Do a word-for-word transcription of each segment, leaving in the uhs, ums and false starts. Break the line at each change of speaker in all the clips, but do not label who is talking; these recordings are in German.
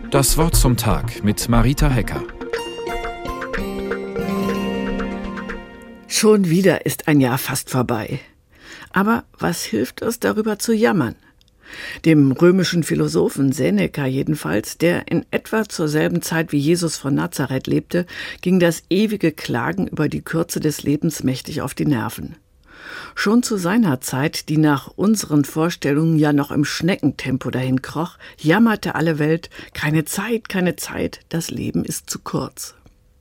Das Wort zum Tag mit Marita Hecker.
Schon wieder ist ein Jahr fast vorbei. Aber was hilft es, darüber zu jammern? Dem römischen Philosophen Seneca jedenfalls, der in etwa zur selben Zeit wie Jesus von Nazareth lebte, ging das ewige Klagen über die Kürze des Lebens mächtig auf die Nerven. Schon zu seiner Zeit, die nach unseren Vorstellungen ja noch im Schneckentempo dahin kroch, jammerte alle Welt: keine Zeit, keine Zeit, das Leben ist zu kurz.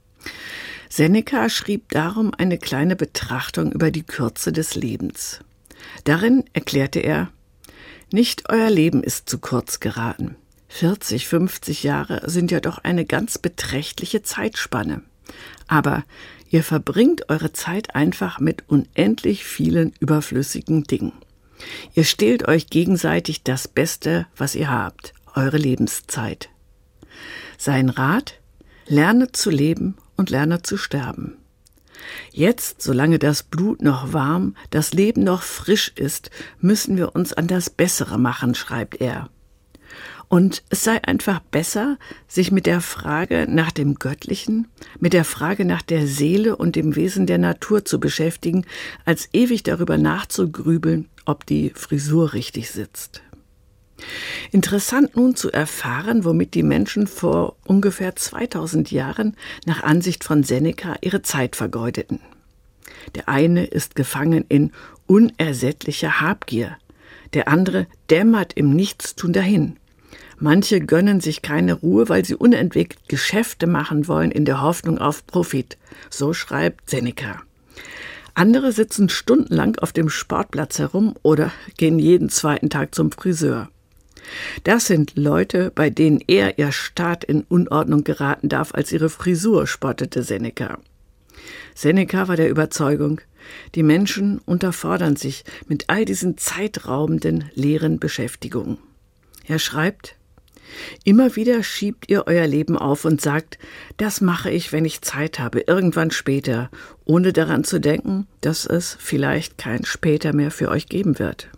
Seneca schrieb darum eine kleine Betrachtung über die Kürze des Lebens. Darin erklärte er: Nicht euer Leben ist zu kurz geraten. vierzig, fünfzig Jahre sind ja doch eine ganz beträchtliche Zeitspanne. Aber ihr verbringt eure Zeit einfach mit unendlich vielen überflüssigen Dingen. Ihr stehlt euch gegenseitig das Beste, was ihr habt, eure Lebenszeit. Sein Rat: Lerne zu leben und lerne zu sterben. Jetzt, solange das Blut noch warm, das Leben noch frisch ist, müssen wir uns an das Bessere machen, schreibt er. Und es sei einfach besser, sich mit der Frage nach dem Göttlichen, mit der Frage nach der Seele und dem Wesen der Natur zu beschäftigen, als ewig darüber nachzugrübeln, ob die Frisur richtig sitzt. Interessant nun zu erfahren, womit die Menschen vor ungefähr zweitausend Jahren nach Ansicht von Seneca ihre Zeit vergeudeten. Der eine ist gefangen in unersättlicher Habgier, der andere dämmert im Nichtstun dahin. Manche gönnen sich keine Ruhe, weil sie unentwegt Geschäfte machen wollen in der Hoffnung auf Profit. So schreibt Seneca. Andere sitzen stundenlang auf dem Sportplatz herum oder gehen jeden zweiten Tag zum Friseur. Das sind Leute, bei denen eher ihr Staat in Unordnung geraten darf als ihre Frisur, spottete Seneca. Seneca war der Überzeugung, die Menschen unterfordern sich mit all diesen zeitraubenden, leeren Beschäftigungen. Er schreibt: Immer wieder schiebt ihr euer Leben auf und sagt, das mache ich, wenn ich Zeit habe, irgendwann später, ohne daran zu denken, dass es vielleicht kein später mehr für euch geben wird.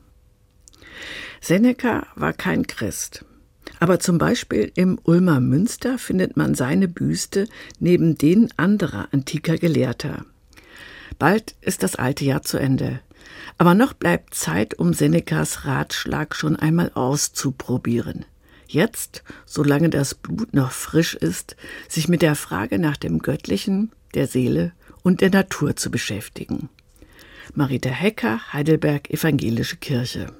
Seneca war kein Christ, aber zum Beispiel im Ulmer Münster findet man seine Büste neben denen anderer antiker Gelehrter. Bald ist das alte Jahr zu Ende, aber noch bleibt Zeit, um Senecas Ratschlag schon einmal auszuprobieren. Jetzt, solange das Blut noch frisch ist, sich mit der Frage nach dem Göttlichen, der Seele und der Natur zu beschäftigen. Marita Hecker, Heidelberg Evangelische Kirche.